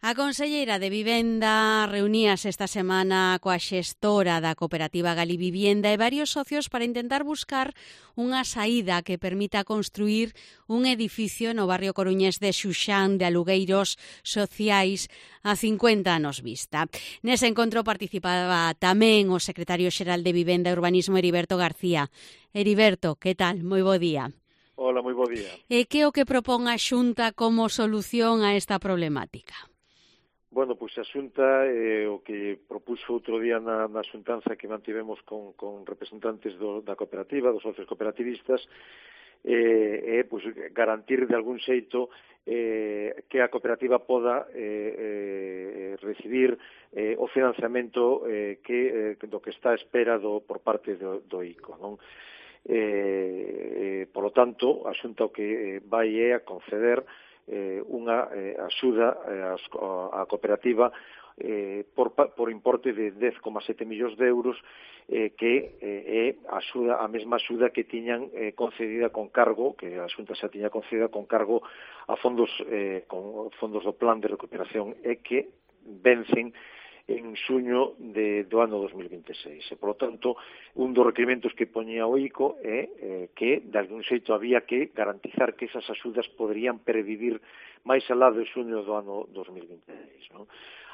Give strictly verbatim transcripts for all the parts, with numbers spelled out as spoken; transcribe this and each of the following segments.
A conselleira de Vivenda reuníase esta semana coa xestora da cooperativa Galivivienda e varios socios para intentar buscar unha saída que permita construir un edificio no barrio coruñés de Xuxán de alugueiros sociais a cincuenta anos vista. Nese encontro participaba tamén o secretario xeral de Vivenda e Urbanismo, Heriberto García. Heriberto, que tal? Moi bo día. Hola, moi bo día. E que o que propón a Xunta como solución a esta problemática? Bueno, pois a Xunta, eh, o que propuxo outro día na, na xuntanza que mantivemos con, con representantes do, da cooperativa, dos socios cooperativistas, é eh, eh, pois, garantir de algún xeito eh, que a cooperativa poda eh, eh, recibir eh, o financiamento eh, que, eh, do que está a espera do, por parte do, do I C O, non? Eh, eh, por lo tanto, a Xunta o que vai é a conceder eh, unha eh, axuda eh, á cooperativa eh, por, por importe de dez coma sete millóns de euros eh, que eh, é a, axuda, a mesma axuda que tiñan eh, concedida con cargo, que a Xunta xa tiña concedida con cargo a fondos, eh, con fondos do plan de recuperación e que vencen en xuño de, do ano dos mil vinte e seis. E, por lo tanto, un dos requerimentos que poñía o I C O é eh, que, de algún xeito, había que garantizar que esas axudas poderían pervivir máis alá de xuño do ano dos mil vinte e seis. Non?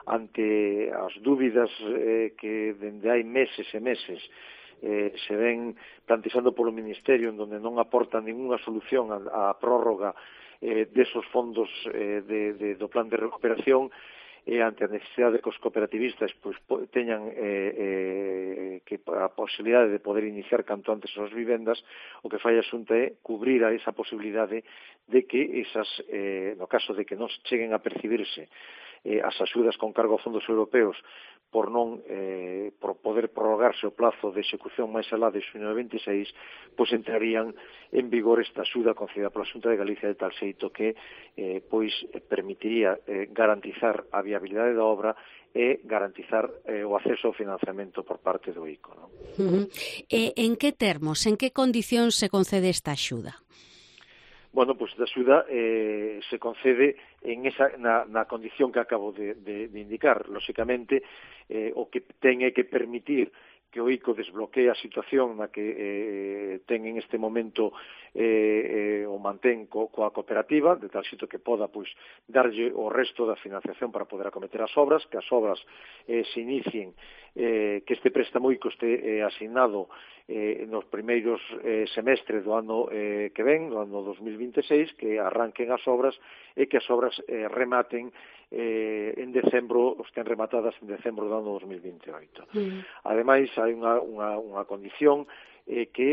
Ante as dúbidas eh, que dende hai meses e meses eh, se ven plantexando polo Ministerio, en donde non aportan ninguna solución á prórroga eh, desos fondos eh, de, de, do plan de recuperación, e ante a necesidade que os cooperativistas pois, teñan eh, eh, que a posibilidade de poder iniciar canto antes as vivendas, o que fai a Xunta é cubrir a esa posibilidade de que esas, eh, no caso de que non cheguen a percibirse eh, as axudas con cargo a fondos europeos por non eh, por poder prorrogarse o plazo de execución máis alá de xuño de vinte e seis, pois entrarían en vigor esta axuda concedida pola Xunta de Galicia de tal xeito que eh, pois permitiría eh, garantizar a viabilidade da obra e garantizar eh, o acceso ao financiamento por parte do I C O. Non? Uh-huh. E en que termos, en que condicións se concede esta axuda? Bueno, pois a axuda eh, se concede en esa, na, na condición que acabo de, de, de indicar. Lóxicamente, eh, o que ten é que permitir que o I C O desbloquee a situación na que eh, ten en este momento eh, eh, o mantén co, coa cooperativa, de tal xito que poda pois, darlle o resto da financiación para poder acometer as obras, que as obras eh, se inicien, eh, que este préstamo I C O este eh, asignado eh, nos primeiros eh, semestres do ano eh, que ven, do ano dos mil vinte e seis, que arranquen as obras e que as obras eh, rematen eh, en decembro, estén rematadas en decembro do ano dos mil vinte e oito. Mm. Ademais, hai unha, unha, unha condición eh, que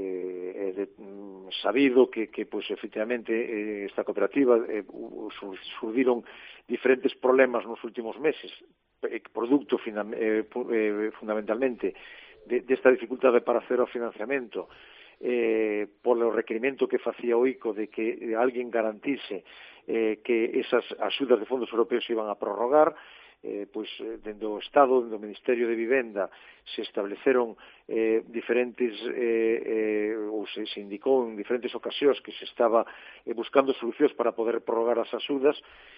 é eh, de, mm, sabido que, que pois, efectivamente, eh, esta cooperativa eh, surdiron diferentes problemas nos últimos meses, eh, producto fina, eh, eh, fundamentalmente de, desta dificultade para hacer o financiamento, eh, polo requerimento que facía o I C O de que alguén garantise eh, que esas axudas de fondos europeos se iban a prorrogar. Eh, pois, dende o Estado, dende o Ministerio de Vivenda, se estableceron eh, diferentes, eh, eh, ou se, se indicou en diferentes ocasións que se estaba eh, buscando solucións para poder prorrogar as axudas,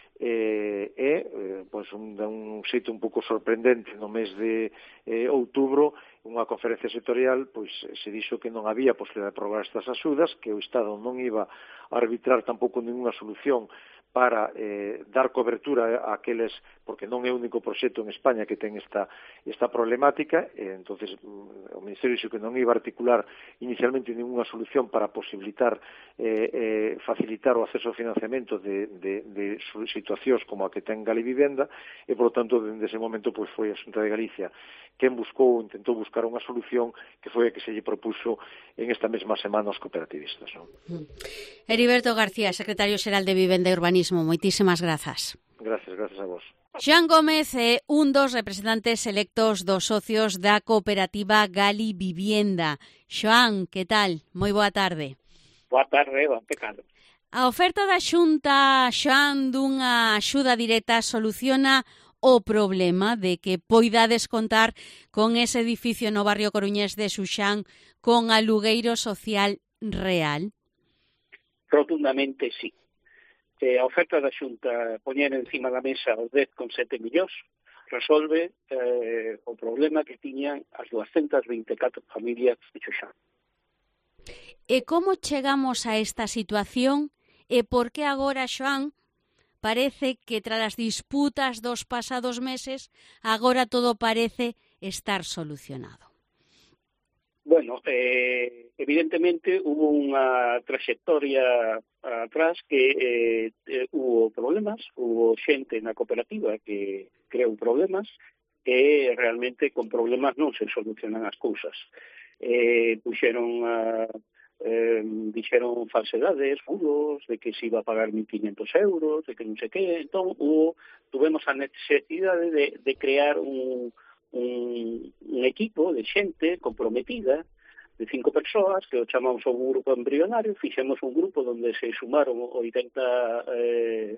eh, e, eh, pois, un, un xeito un pouco sorprendente no mes de eh, outubro, unha conferencia sectorial, pois se dixo que non había posibilidade de prorrogar estas axudas, que o Estado non iba a arbitrar tampouco ninguna solución para eh, dar cobertura a aqueles, porque non é o único proxecto en España que ten esta, esta problemática, e entonces o Ministerio dixo que non iba a articular inicialmente ninguna solución para posibilitar, eh, eh, facilitar o acceso ao financiamento de, de, de situacións como a que ten Galivivenda, e, por lo tanto, dende ese momento, pois, foi a Xunta de Galicia quen buscou, intentou buscar unha solución que foi a que se lle propuxo en esta mesma semana aos cooperativistas. Non? Heriberto García, secretario xeral de Vivenda e Urbanismo, moitísimas grazas. Gracias, gracias a vos. Xoán Gómez é un dos representantes electos dos socios da cooperativa Galivivienda. Xoán, que tal? Moi boa tarde. Boa tarde, Eva, pecado. A oferta da Xunta, Xoán, dunha axuda directa soluciona o problema de que poidades contar con ese edificio no barrio coruñés de Xuxán con alugueiro social real? Rotundamente sí. eh, a oferta da Xunta poñer encima da mesa os dez coma sete millóns resolve eh, o problema que tiñan as duascentas vinte e catro familias de Xoxán. E como chegamos a esta situación e por que agora, Xoán, parece que tras as disputas dos pasados meses agora todo parece estar solucionado? Bueno, eh, evidentemente hubo unha trayectoria atrás que eh, eh, hubo problemas, hubo xente na cooperativa que creou problemas e realmente con problemas non se solucionan as cousas. Eh, puxeron a eh, dixeron falsedades, bulos, de que se iba a pagar mil quinhentos euros, de que non sei que, entón hubo, tuvemos a necesidade de, de crear un Un, un equipo de xente comprometida de cinco persoas que o chamamos un grupo embrionario, fixemos un grupo onde se sumaron oitenta eh,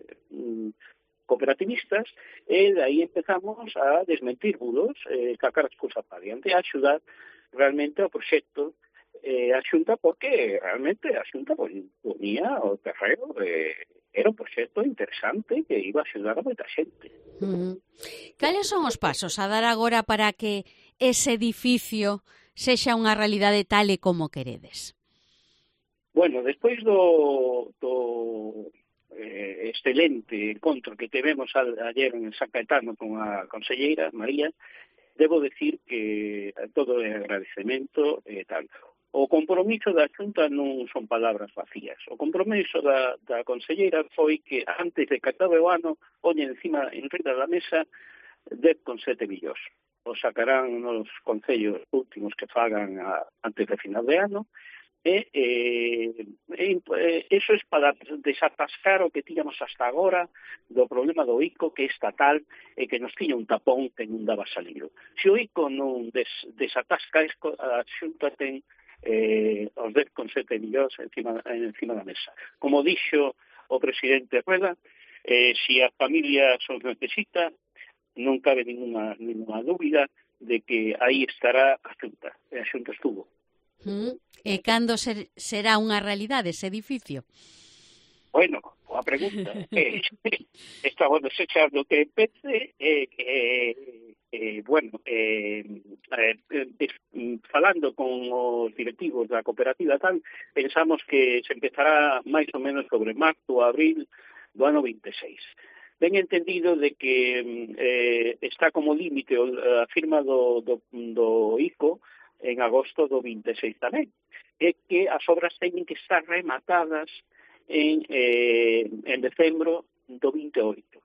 cooperativistas e de aí empezamos a desmentir bulos, eh, cacar as cousas para adiante, a axudar realmente ao proxecto eh, a Xunta, porque realmente a Xunta ponía o terreno eh, era un proxecto interesante que iba a axudar a moita xente. Uh-huh. Cales son os pasos a dar agora para que ese edificio sexa unha realidade tal e como queredes? Bueno, despois do, do eh, excelente encontro que tivemos ayer en San Caetano con a conselleira María, debo decir que todo é agradecemento e tal. O compromiso da Xunta non son palabras vacías. O compromiso da, da conselleira foi que antes de que acabe o ano poñe encima, en riba da mesa, dez coma sete millóns. O sacarán nos concellos últimos que fagan a, antes de final de ano e eh, eh, eso é para desatascar o que tíamos hasta agora do problema do I C O, que é estatal e que nos tiña un tapón que non daba salido. Se o I C O non des, desatasca, a Xunta ten eh, os dez coma sete millóns encima, encima da mesa. Como dixo o presidente Rueda, eh, se a familia os necesita, non cabe ninguna, ninguna dúbida de que aí estará a Xunta. E a Xunta estuvo. Mm. E cando ser, será unha realidade ese edificio? Bueno, a pregunta é, estamos desechando que empece e eh, eh, eh, bueno, eh, eh, eh, falando con os directivos da cooperativa tal, pensamos que se empezará máis ou menos sobre marzo ou abril do ano vinte e seis. Ben entendido de que eh, está como límite a firma do, do, do I C O en agosto do vinte e seis tamén, e que as obras teñen que estar rematadas en, eh, en decembro do vinte e oito.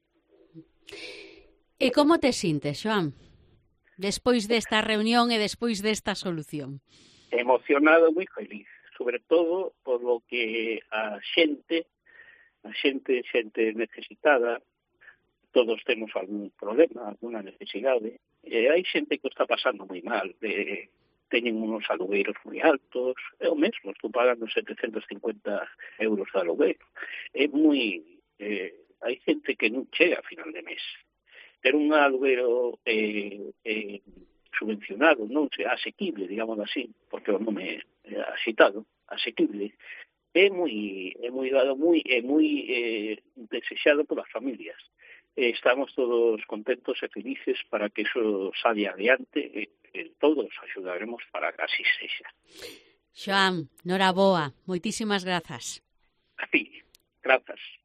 E como te sintes, Xoán, despois desta reunión e despois desta solución? Emocionado, moi feliz, sobre todo por lo que a xente, a xente, xente necesitada, todos temos algún problema, alguna necesidade, e hai xente que está pasando moi mal, de, teñen unos alugueiros moi altos, eu mesmo estou pagando setecentos cincuenta euros de alugueiro, é moi, eh, hai xente que non chega a final de mes. Ter un alugueiro eh, eh, subvencionado, non sei, asequible, digamos así, porque o nome é axitado, asequible, é moi é moi dado moi é moi eh, desexado polas familias. Eh, estamos todos contentos e felices para que eso saia adiante e eh, todos axudaremos para que así sexa. Xoán, noraboa, moitísimas grazas. A ti, grazas.